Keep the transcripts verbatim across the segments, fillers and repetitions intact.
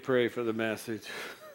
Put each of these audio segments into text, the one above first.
pray for the message.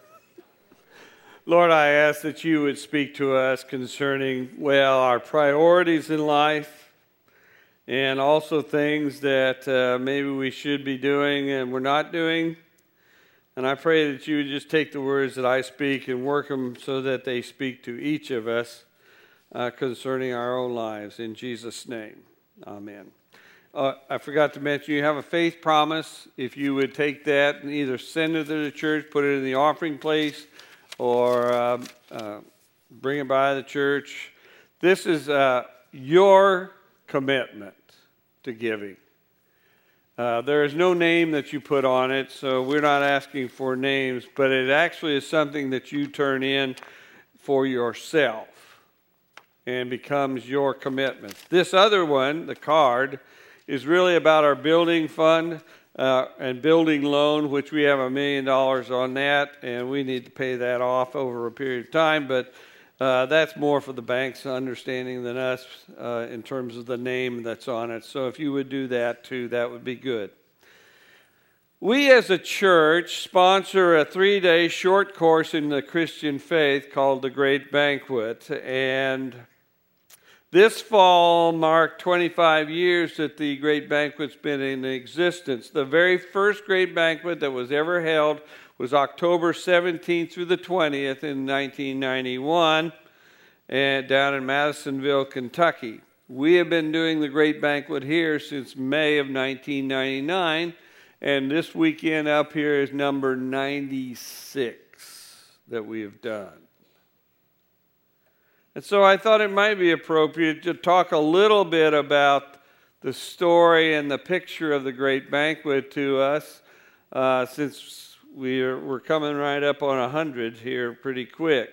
Lord, I ask that you would speak to us concerning, well, our priorities in life and also things that uh, maybe we should be doing and we're not doing. And I pray that you would just take the words that I speak and work them so that they speak to each of us uh, concerning our own lives. In Jesus' name, amen. Uh, I forgot to mention, you have a faith promise. If you would take that and either send it to the church, put it in the offering place, or uh, uh, bring it by the church. This is uh, your commitment to giving. Uh, there is no name that you put on it, so we're not asking for names, but it actually is something that you turn in for yourself and becomes your commitment. This other one, the card, is really about our building fund uh, and building loan, which we have a million dollars on that, and we need to pay that off over a period of time, but uh, that's more for the bank's understanding than us uh, in terms of the name that's on it. So if you would do that too, that would be good. We as a church sponsor a three-day short course in the Christian faith called The Great Banquet, and this fall marked twenty-five years that the Great Banquet's been in existence. The very first Great Banquet that was ever held was October seventeenth through the twentieth in nineteen ninety-one, and down in Madisonville, Kentucky. We have been doing the Great Banquet here since May of nineteen ninety-nine, and this weekend up here is number ninety-six that we have done. And so I thought it might be appropriate to talk a little bit about the story and the picture of the Great Banquet to us, uh, since we're, we're coming right up on one hundred here pretty quick.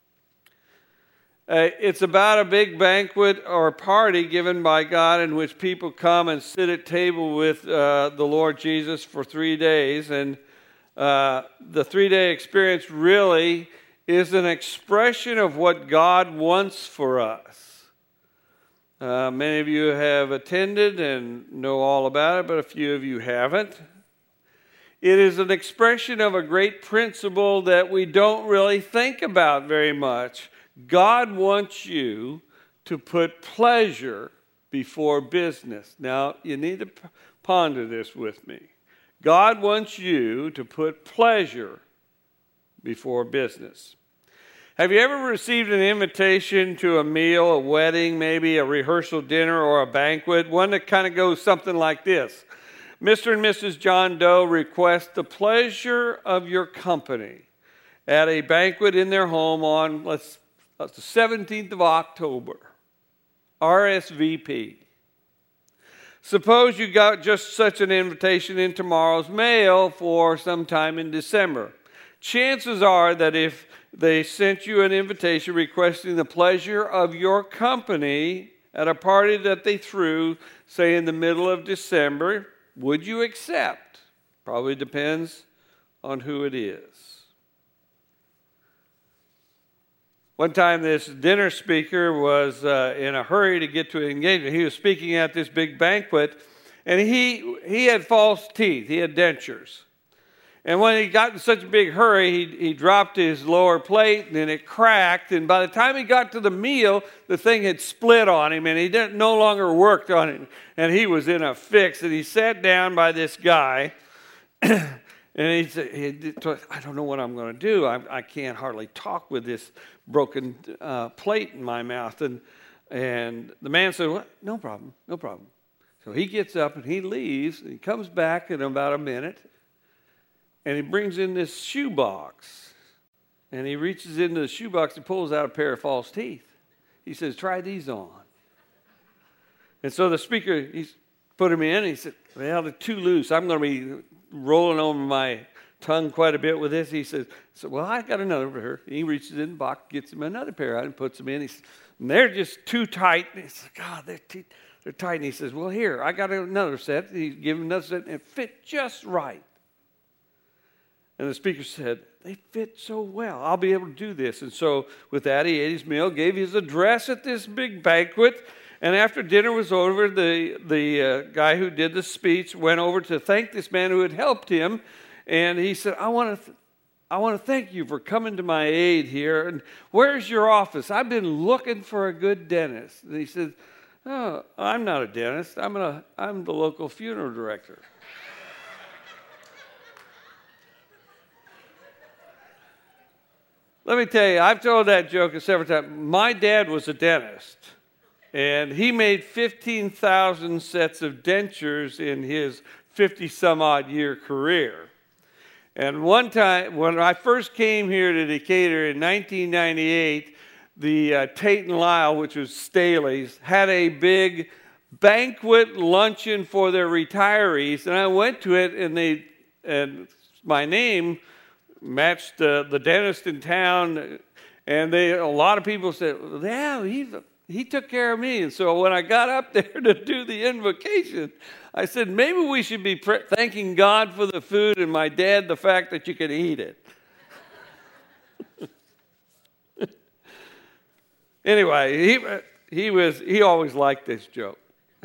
Uh, it's about a big banquet or party given by God in which people come and sit at table with uh, the Lord Jesus for three days. And uh, the three-day experience really is an expression of what God wants for us. Uh, many of you have attended and know all about it, but a few of you haven't. It is an expression of a great principle that we don't really think about very much. God wants you to put pleasure before business. Now, you need to ponder this with me. God wants you to put pleasure before business. Have you ever received an invitation to a meal, a wedding, maybe a rehearsal dinner or a banquet? One that kind of goes something like this. Mister and Missus John Doe request the pleasure of your company at a banquet in their home on let's, let's the seventeenth of October. R S V P. Suppose you got just such an invitation in tomorrow's mail for sometime in December. Chances are that if they sent you an invitation requesting the pleasure of your company at a party that they threw, say in the middle of December, would you accept? Probably depends on who it is. One time this dinner speaker was uh, in a hurry to get to an engagement. He was speaking at this big banquet, and he, he had false teeth. He had dentures. And when he got in such a big hurry, he, he dropped his lower plate, and then it cracked. And by the time he got to the meal, the thing had split on him, and he didn't, no longer worked on it. And he was in a fix. And he sat down by this guy, and he said, he, I don't know what I'm going to do. I, I can't hardly talk with this broken uh, plate in my mouth. And, and the man said, well, no problem, no problem. So he gets up, and he leaves, and he comes back in about a minute. And he brings in this shoebox. And he reaches into the shoebox and pulls out a pair of false teeth. He says, try these on. And so the speaker, he's put them in. And he said, well, they're too loose. I'm going to be rolling over my tongue quite a bit with this. He says, so, well, I got another over here. And he reaches in the box, gets him another pair out and puts them in. He says, and they're just too tight. And he says, God, they're, too, they're tight. And he says, well, here, I got another set. And he gave him another set, and it fit just right. And the speaker said, they fit so well. I'll be able to do this. And so with that, he ate his meal, gave his address at this big banquet. And after dinner was over, the, the uh, guy who did the speech went over to thank this man who had helped him. And he said, I want to th- I want to thank you for coming to my aid here. And where's your office? I've been looking for a good dentist. And he said, oh, I'm not a dentist. I'm, a, I'm the local funeral director. Let me tell you, I've told that joke several times. My dad was a dentist, and he made fifteen thousand sets of dentures in his fifty-some-odd year career. And one time, when I first came here to Decatur in nineteen ninety-eight, the uh, Tate and Lyle, which was Staley's, had a big banquet luncheon for their retirees, and I went to it, and they and my name matched uh, the dentist in town, and they a lot of people said, yeah, he, he took care of me. And so when I got up there to do the invocation, I said, maybe we should be pre- thanking God for the food and my dad the fact that you could eat it. Anyway, he, he, was, he always liked this joke.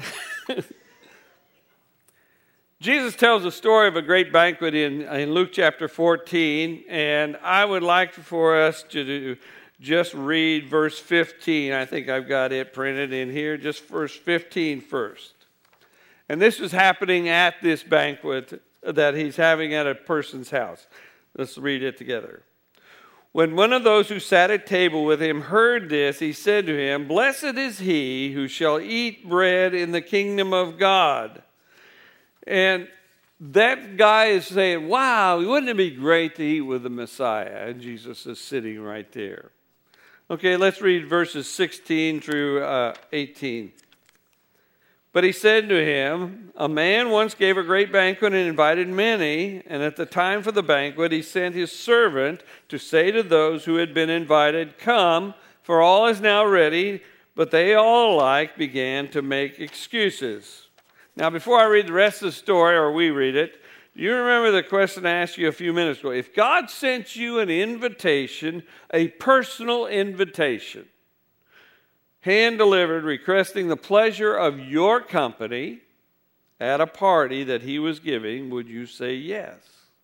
Jesus tells a story of a great banquet in, in Luke chapter fourteen, and I would like for us to do, just read verse fifteen. I think I've got it printed in here, just verse fifteen first. And this is happening at this banquet that he's having at a person's house. Let's read it together. When one of those who sat at table with him heard this, he said to him, blessed is he who shall eat bread in the kingdom of God. And that guy is saying, wow, wouldn't it be great to eat with the Messiah? And Jesus is sitting right there. Okay, let's read verses sixteen through uh, eighteen. But he said to him, a man once gave a great banquet and invited many, and at the time for the banquet he sent his servant to say to those who had been invited, come, for all is now ready. But they all alike began to make excuses. Now, before I read the rest of the story, or we read it, do you remember the question I asked you a few minutes ago? If God sent you an invitation, a personal invitation, hand-delivered, requesting the pleasure of your company at a party that he was giving, would you say yes?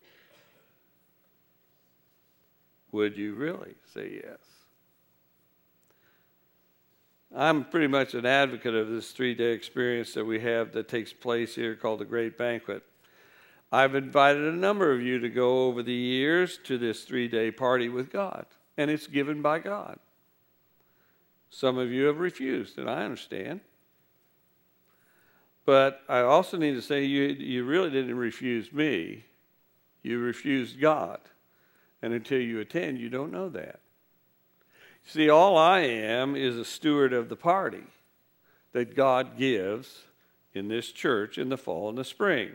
Would you really say yes? I'm pretty much an advocate of this three-day experience that we have that takes place here called the Great Banquet. I've invited a number of you to go over the years to this three-day party with God, and it's given by God. Some of you have refused, and I understand. But I also need to say you, you really didn't refuse me. You refused God. And until you attend, you don't know that. See, all I am is a steward of the party that God gives in this church in the fall and the spring.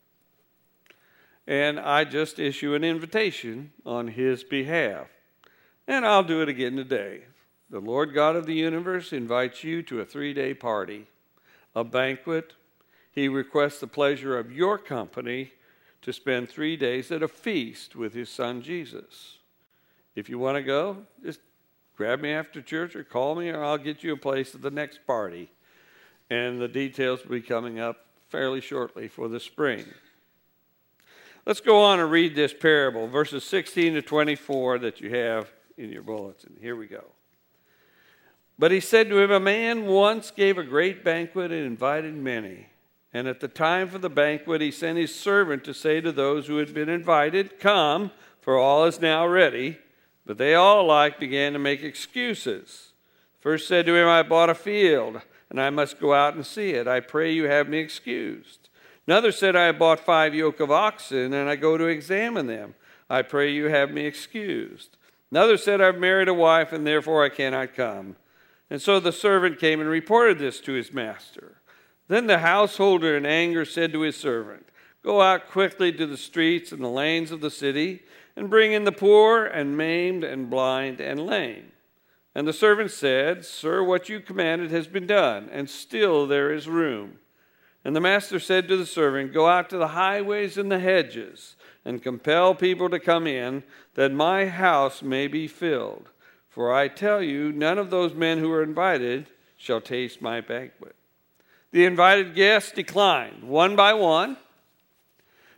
And I just issue an invitation on his behalf. And I'll do it again today. The Lord God of the universe invites you to a three-day party, a banquet. He requests the pleasure of your company to spend three days at a feast with his son Jesus. If you want to go, just grab me after church or call me, or I'll get you a place at the next party. And the details will be coming up fairly shortly for the spring. Let's go on and read this parable, verses sixteen to twenty-four that you have in your bulletin. Here we go. But he said to him, a man once gave a great banquet and invited many. And at the time for the banquet, he sent his servant to say to those who had been invited, come, for all is now ready. But they all alike began to make excuses. First said to him, I bought a field, and I must go out and see it. I pray you have me excused. Another said, I bought five yoke of oxen, and I go to examine them. I pray you have me excused. Another said, I've married a wife, and therefore I cannot come. And so the servant came and reported this to his master. Then the householder in anger said to his servant, go out quickly to the streets and the lanes of the city, and bring in the poor and maimed and blind and lame. And the servant said, sir, what you commanded has been done, and still there is room. And the master said to the servant, go out to the highways and the hedges, and compel people to come in, that my house may be filled. For I tell you, none of those men who are invited shall taste my banquet. The invited guests declined, one by one.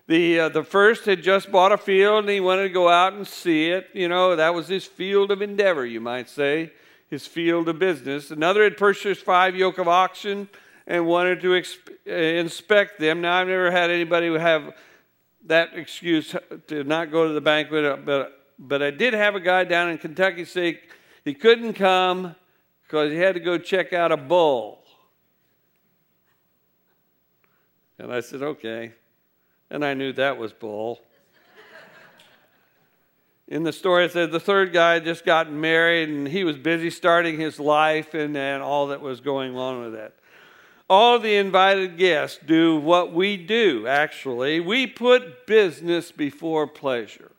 The, uh, the first had just bought a field, and he wanted to go out and see it. You know, that was his field of endeavor, you might say, his field of business. Another had purchased five yoke of oxen and wanted to exp- uh, inspect them. Now, I've never had anybody who have that excuse to not go to the banquet, but, but I did have a guy down in Kentucky say he couldn't come because he had to go check out a bull. And I said, okay. And I knew that was bull. In the story, it said the third guy had just gotten married, and he was busy starting his life and, and all that was going on with that. All the invited guests do what we do, actually. We put business before pleasure.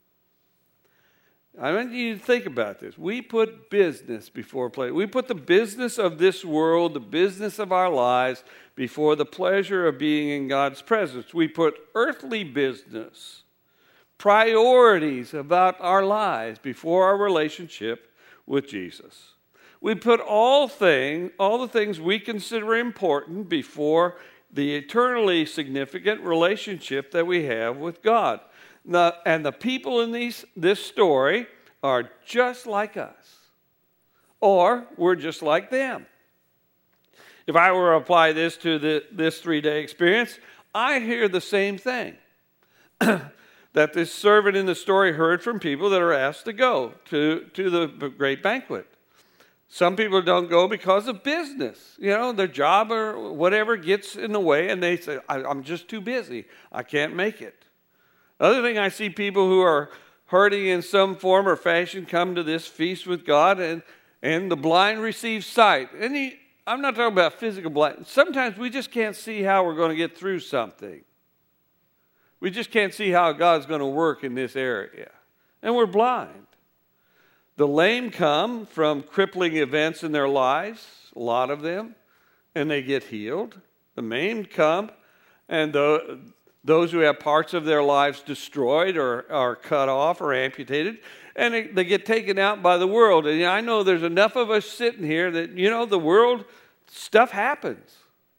I want you to think about this. We put business before pleasure. We put the business of this world, the business of our lives, before the pleasure of being in God's presence. We put earthly business, priorities about our lives before our relationship with Jesus. We put all thing, all the things we consider important before the eternally significant relationship that we have with God. Now, and the people in these, this story are just like us, or we're just like them. If I were to apply this to the, this three-day experience, I hear the same thing that this servant in the story heard from people that are asked to go to, to the great banquet. Some people don't go because of business. You know, their job or whatever gets in the way, and they say, I, I'm just too busy. I can't make it. Other thing, I see people who are hurting in some form or fashion come to this feast with God, and, and the blind receive sight. And he, I'm not talking about physical blindness. Sometimes we just can't see how we're going to get through something. We just can't see how God's going to work in this area. And we're blind. The lame come from crippling events in their lives, a lot of them, and they get healed. The maimed come, and the, those who have parts of their lives destroyed or are cut off or amputated, and they, they get taken out by the world. And I know there's enough of us sitting here that, you know, the world, stuff happens.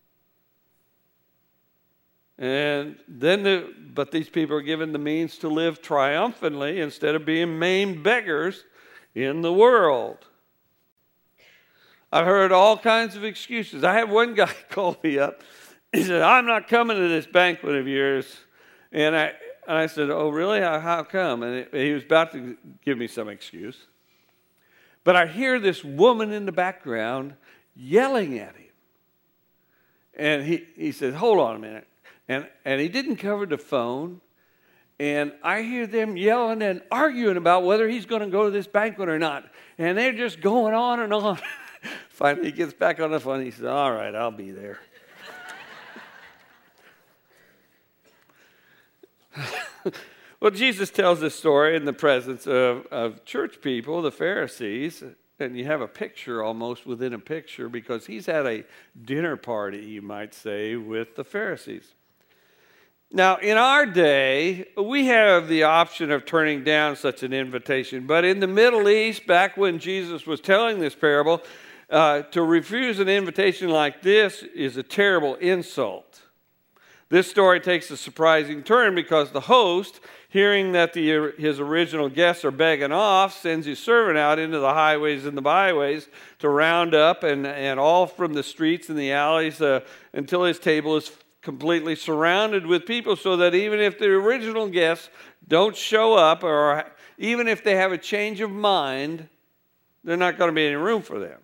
And then, the, but these people are given the means to live triumphantly instead of being maimed beggars in the world. I've heard all kinds of excuses. I had one guy call me up. He said, I'm not coming to this banquet of yours. And I, and I said, oh, really? How, how come? And it, he was about to give me some excuse. But I hear this woman in the background yelling at him. And he, he said, hold on a minute. And, and he didn't cover the phone. And I hear them yelling and arguing about whether he's going to go to this banquet or not. And they're just going on and on. Finally, he gets back on the phone. He says, all right, I'll be there. Well, Jesus tells this story in the presence of, of church people, the Pharisees. And you have a picture almost within a picture because he's had a dinner party, you might say, with the Pharisees. Now, in our day, we have the option of turning down such an invitation. But in the Middle East, back when Jesus was telling this parable, uh, to refuse an invitation like this is a terrible insult. This story takes a surprising turn because the host, hearing that the, his original guests are begging off, sends his servant out into the highways and the byways to round up and, and all from the streets and the alleys uh, until his table is completely surrounded with people, so that even if the original guests don't show up, or even if they have a change of mind, there's not going to be any room for them.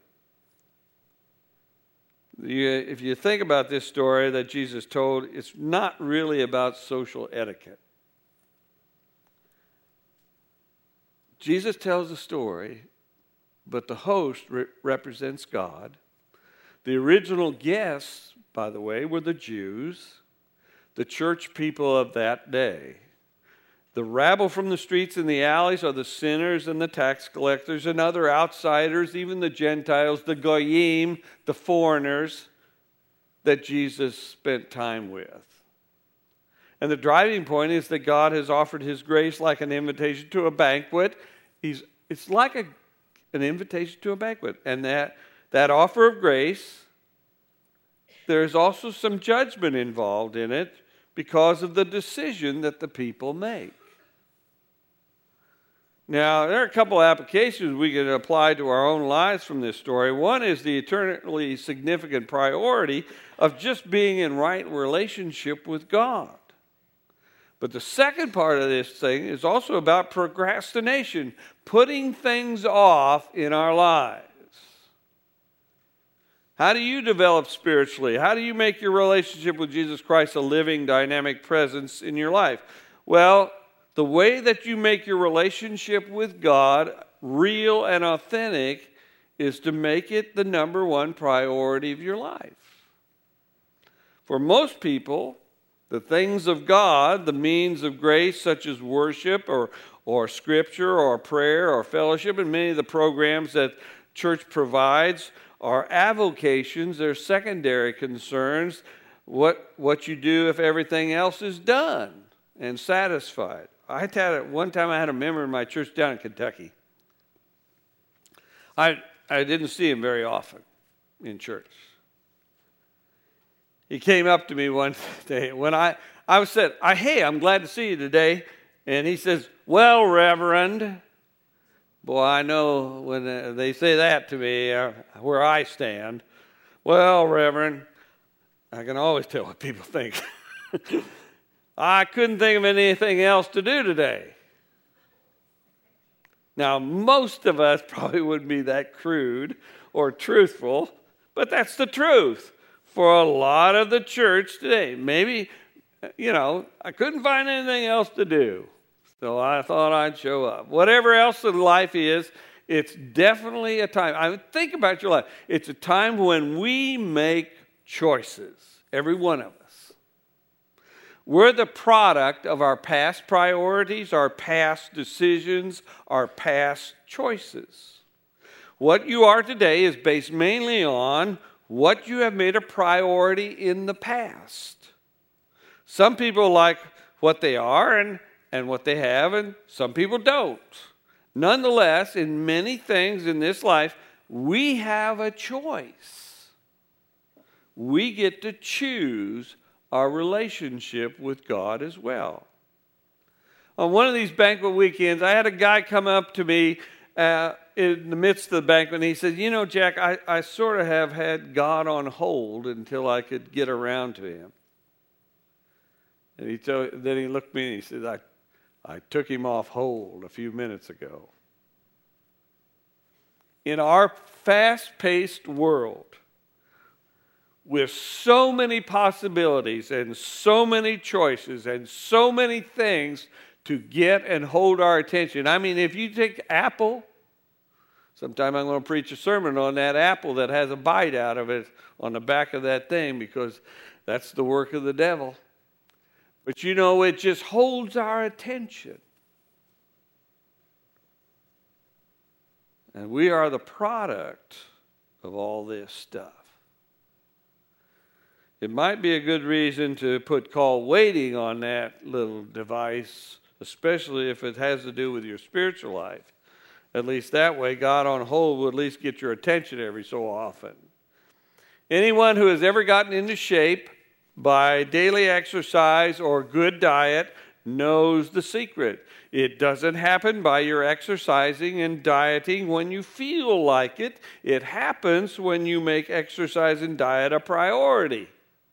You, if you think about this story that Jesus told, it's not really about social etiquette. Jesus tells a story, but the host re- represents God. The original guests, by the way, were the Jews, the church people of that day. The rabble from the streets and the alleys are the sinners and the tax collectors and other outsiders, even the Gentiles, the goyim, the foreigners that Jesus spent time with. And the driving point is that God has offered his grace like an invitation to a banquet. He's, it's like a, an invitation to a banquet. And that, that offer of grace, there's also some judgment involved in it, because of the decision that the people make. Now, there are a couple of applications we can apply to our own lives from this story. One is the eternally significant priority of just being in right relationship with God. But the second part of this thing is also about procrastination, putting things off in our lives. How do you develop spiritually? How do you make your relationship with Jesus Christ a living, dynamic presence in your life? Well, the way that you make your relationship with God real and authentic is to make it the number one priority of your life. For most people, the things of God, the means of grace such as worship or, or scripture or prayer or fellowship, and many of the programs that church provides are avocations, they're secondary concerns, what, what you do if everything else is done and satisfied. I had a, one time I had a member in my church down in Kentucky. I I didn't see him very often in church. He came up to me one day when I, I was said, I, hey, I'm glad to see you today. And he says, well, Reverend. Boy, I know when they say that to me uh, where I stand. Well, Reverend, I can always tell what people think. I couldn't think of anything else to do today. Now, most of us probably wouldn't be that crude or truthful, but that's the truth for a lot of the church today. Maybe, you know, I couldn't find anything else to do, so I thought I'd show up. Whatever else in life is, it's definitely a time. I mean, think about your life. It's a time when we make choices, every one of us. We're the product of our past priorities, our past decisions, our past choices. What you are today is based mainly on what you have made a priority in the past. Some people like what they are and, and what they have, and some people don't. Nonetheless, in many things in this life, we have a choice. We get to choose our relationship with God as well. On one of these banquet weekends, I had a guy come up to me uh, in the midst of the banquet, and he said, you know, Jack, I, I sort of have had God on hold until I could get around to him. And he told, then he looked at me and he said, I, I took him off hold a few minutes ago. In our fast-paced world, with so many possibilities and so many choices and so many things to get and hold our attention. I mean, if you take Apple, sometime I'm going to preach a sermon on that apple that has a bite out of it on the back of that thing, because that's the work of the devil. But you know, it just holds our attention. And we are the product of all this stuff. It might be a good reason to put call waiting on that little device, especially if it has to do with your spiritual life. At least that way, God on hold will at least get your attention every so often. Anyone who has ever gotten into shape by daily exercise or good diet knows the secret. It doesn't happen by your exercising and dieting when you feel like it. It happens when you make exercise and diet a priority.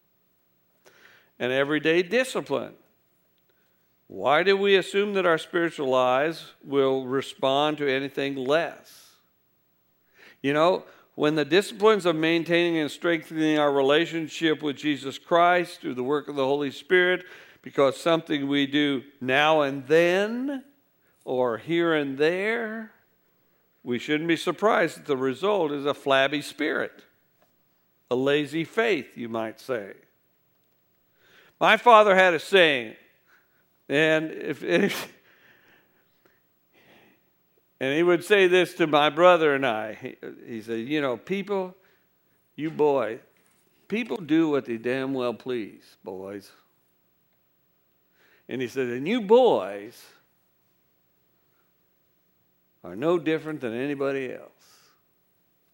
An everyday discipline. Why do we assume that our spiritual lives will respond to anything less? You know, when the disciplines of maintaining and strengthening our relationship with Jesus Christ through the work of the Holy Spirit, because something we do now and then or here and there, we shouldn't be surprised that the result is a flabby spirit, a lazy faith, you might say. My father had a saying, and if, if and he would say this to my brother and I. He, he said, you know, people, you boys, people do what they damn well please, boys. And he said, and you boys are no different than anybody else.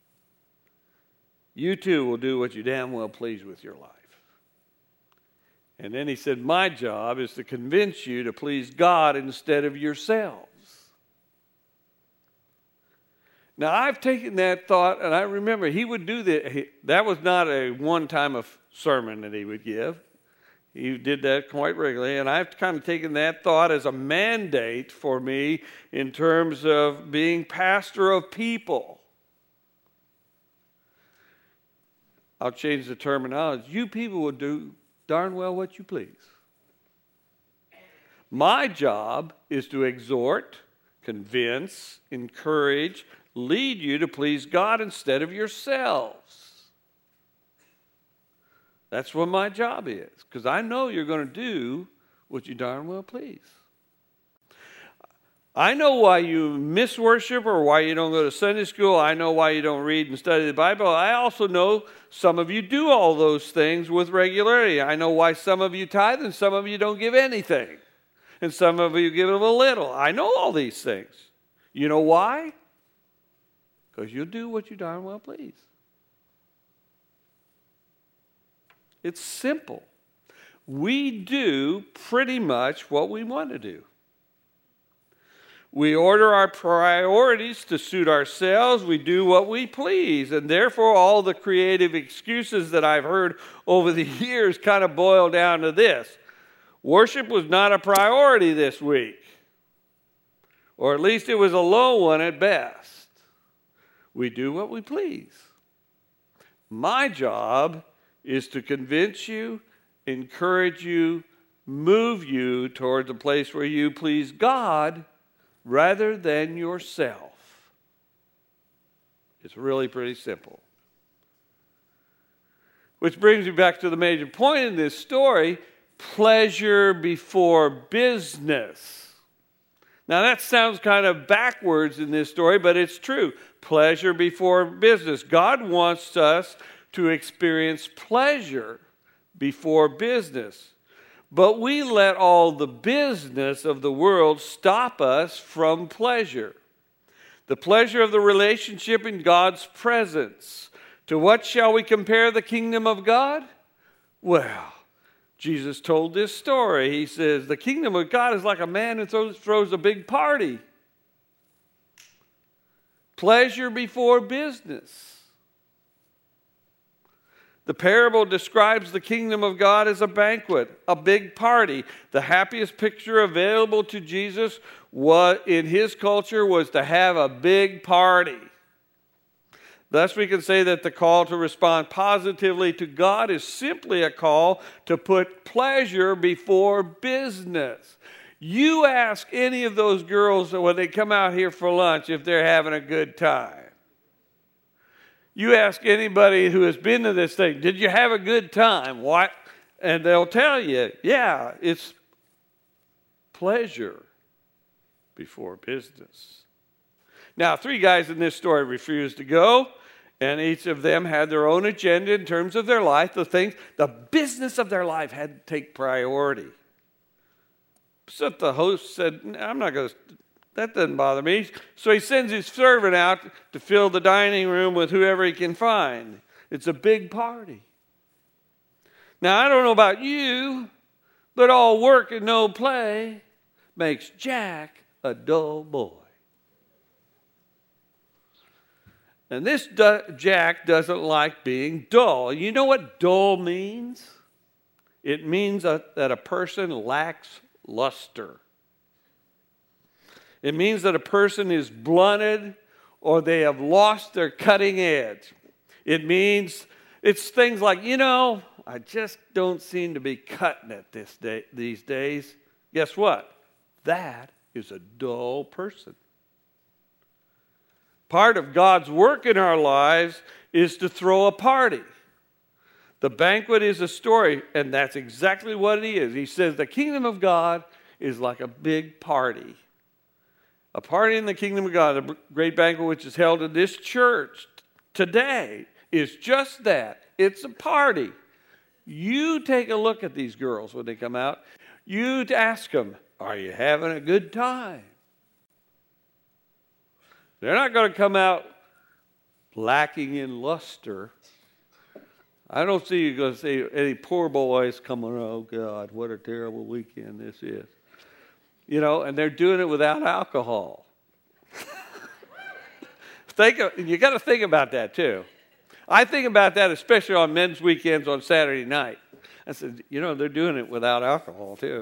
You too will do what you damn well please with your life. And then he said, my job is to convince you to please God instead of yourselves. Now, I've taken that thought, and I remember he would do that. That was not a one-time sermon that he would give. He did that quite regularly, and I've kind of taken that thought as a mandate for me in terms of being pastor of people. I'll change the terminology. You people will do darn well what you please. My job is to exhort, convince, encourage, lead you to please God instead of yourselves. That's what my job is, because I know you're going to do what you darn well please. I know why you miss worship or why you don't go to Sunday school. I know why you don't read and study the Bible. I also know some of you do all those things with regularity. I know why some of you tithe and some of you don't give anything. And some of you give a little. I know all these things. You know why? Because you'll do what you darn well please. It's simple. We do pretty much what we want to do. We order our priorities to suit ourselves. We do what we please. And therefore, all the creative excuses that I've heard over the years kind of boil down to this. Worship was not a priority this week. Or at least it was a low one at best. We do what we please. My job is to convince you, encourage you, move you toward the place where you please God rather than yourself. It's really pretty simple. Which brings me back to the major point in this story, pleasure before business. Now that sounds kind of backwards in this story, but it's true. Pleasure before business. God wants us to experience pleasure before business. But we let all the business of the world stop us from pleasure. The pleasure of the relationship in God's presence. To what shall we compare the kingdom of God? Well, Jesus told this story. He says, the kingdom of God is like a man who throws, throws a big party. Pleasure before business. The parable describes the kingdom of God as a banquet, a big party. The happiest picture available to Jesus was, in his culture was to have a big party. Thus, we can say that the call to respond positively to God is simply a call to put pleasure before business. You ask any of those girls when they come out here for lunch if they're having a good time. You ask anybody who has been to this thing, did you have a good time? What? And they'll tell you, yeah, it's pleasure before business. Now, three guys in this story refused to go, and each of them had their own agenda in terms of their life. The things, the business of their life had to take priority. So the host said, I'm not going to... That doesn't bother me. So he sends his servant out to fill the dining room with whoever he can find. It's a big party. Now, I don't know about you, but all work and no play makes Jack a dull boy. And this du- Jack doesn't like being dull. You know what dull means? It means a, that a person lacks luster. It means that a person is blunted or they have lost their cutting edge. It means, it's things like, you know, I just don't seem to be cutting it this day, these days. Guess what? That is a dull person. Part of God's work in our lives is to throw a party. The banquet is a story, and that's exactly what it is. He says the kingdom of God is like a big party. A party in the kingdom of God, a great banquet which is held in this church today, is just that. It's a party. You take a look at these girls when they come out. You ask them, are you having a good time? They're not going to come out lacking in luster. I don't see you going to see any poor boys coming, oh, God, what a terrible weekend this is. You know, and they're doing it without alcohol. think of, you got to think about that, too. I think about that especially on men's weekends on Saturday night. I said, you know, they're doing it without alcohol, too.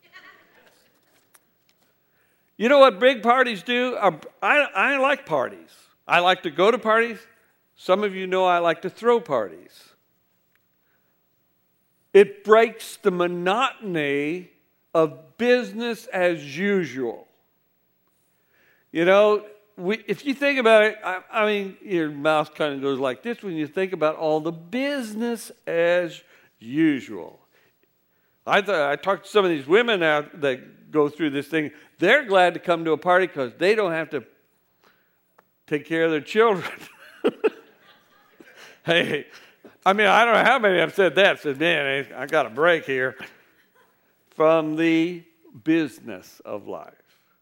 You know what big parties do? I, I like parties. I like to go to parties. Some of you know I like to throw parties. It breaks the monotony of business as usual. You know, we, if you think about it, I, I mean, your mouth kind of goes like this when you think about all the business as usual. I, th- I talked to some of these women out that go through this thing. They're glad to come to a party because they don't have to take care of their children. Hey, I mean, I don't know how many have said that. Said, man, I got a break here from the business of life.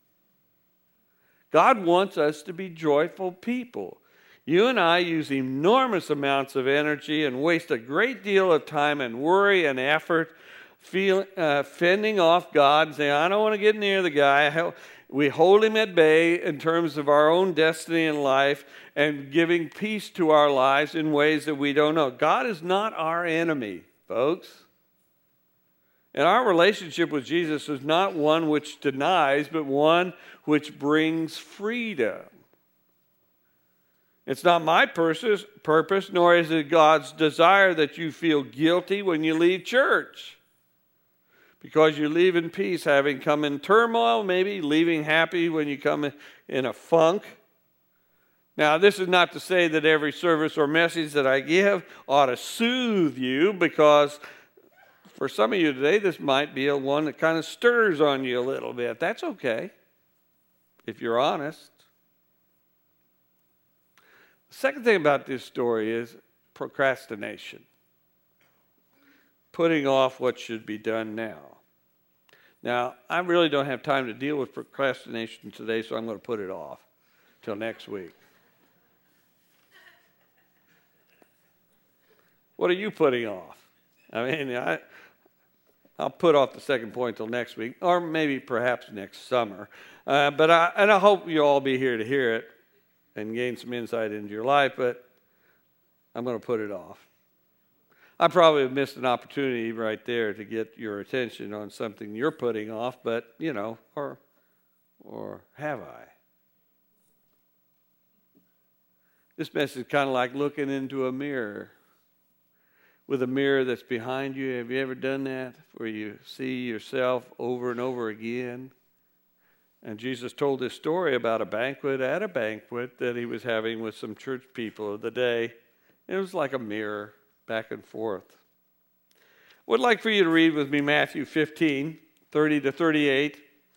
God wants us to be joyful people. You and I use enormous amounts of energy and waste a great deal of time and worry and effort feel, uh, fending off God and saying, I don't want to get near the guy. We hold him at bay in terms of our own destiny in life and giving peace to our lives in ways that we don't know. God is not our enemy, folks. And our relationship with Jesus is not one which denies, but one which brings freedom. It's not my purpose, purpose, nor is it God's desire that you feel guilty when you leave church. Because you leave in peace, having come in turmoil, maybe leaving happy when you come in a funk. Now, this is not to say that every service or message that I give ought to soothe you, because for some of you today, this might be a one that kind of stirs on you a little bit. That's okay, if you're honest. The second thing about this story is procrastination. Putting off what should be done now. Now, I really don't have time to deal with procrastination today, so I'm going to put it off till next week. What are you putting off? I mean, I, I'll put off the second point till next week, or maybe perhaps next summer. Uh, but I, and I hope you'll all be here to hear it and gain some insight into your life, but I'm going to put it off. I probably have missed an opportunity right there to get your attention on something you're putting off, but, you know, or, or have I? This message is kind of like looking into a mirror. With a mirror that's behind you. Have you ever done that? Where you see yourself over and over again? And Jesus told this story about a banquet at a banquet that he was having with some church people of the day. It was like a mirror, back and forth. I would like for you to read with me Matthew fifteen, thirty to thirty-eight.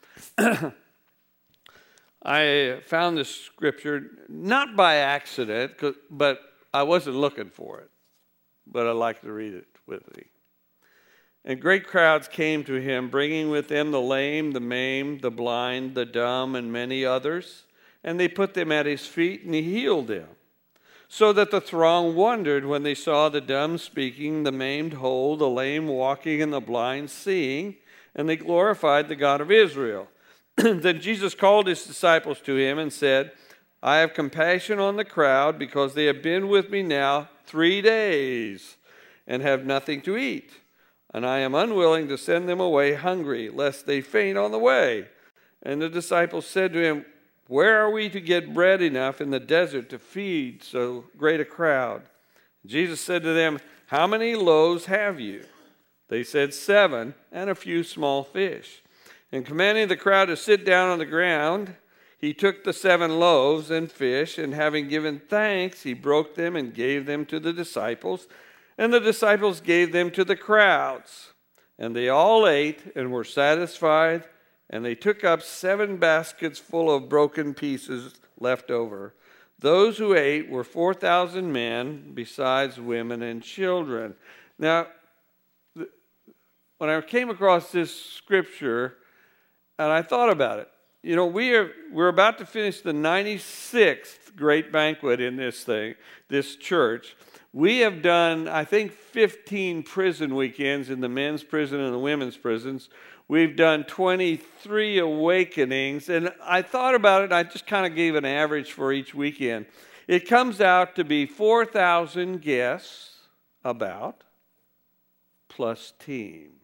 I found this scripture not by accident, but I wasn't looking for it. But I'd like to read it with me. And great crowds came to him, bringing with them the lame, the maimed, the blind, the dumb, and many others. And they put them at his feet, and he healed them. So that the throng wondered when they saw the dumb speaking, the maimed whole, the lame walking, and the blind seeing. And they glorified the God of Israel. Then Jesus called his disciples to him and said, I have compassion on the crowd, because they have been with me now three days and have nothing to eat. And I am unwilling to send them away hungry, lest they faint on the way. And the disciples said to him, where are we to get bread enough in the desert to feed so great a crowd? Jesus said to them, how many loaves have you? They said, seven, and a few small fish. And commanding the crowd to sit down on the ground, he took the seven loaves and fish, and having given thanks, he broke them and gave them to the disciples, and the disciples gave them to the crowds. And they all ate and were satisfied, and they took up seven baskets full of broken pieces left over. Those who ate were four thousand men, besides women and children. Now, when I came across this scripture, and I thought about it, you know, we are, we're about to finish the ninety-sixth great banquet in this thing, this church. We have done, I think, fifteen prison weekends in the men's prison and the women's prisons. We've done twenty-three awakenings, and I thought about it, and I just kind of gave an average for each weekend. It comes out to be four thousand guests, about, plus team.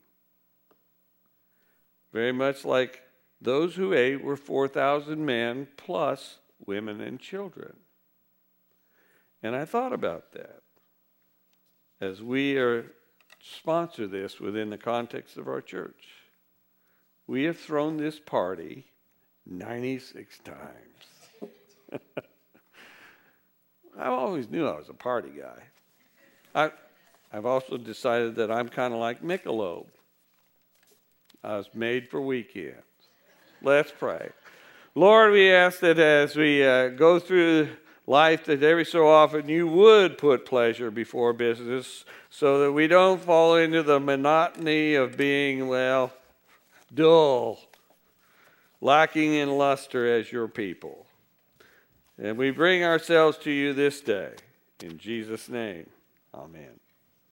Very much like those who ate were four thousand men, plus women and children. And I thought about that as we are sponsor this within the context of our church. We have thrown this party ninety-six times. I always knew I was a party guy. I, I've also decided that I'm kind of like Michelob. I was made for weekends. Let's pray. Lord, we ask that as we uh, go through life, that every so often you would put pleasure before business so that we don't fall into the monotony of being, well, dull, lacking in luster as your people. And we bring ourselves to you this day. In Jesus' name, amen.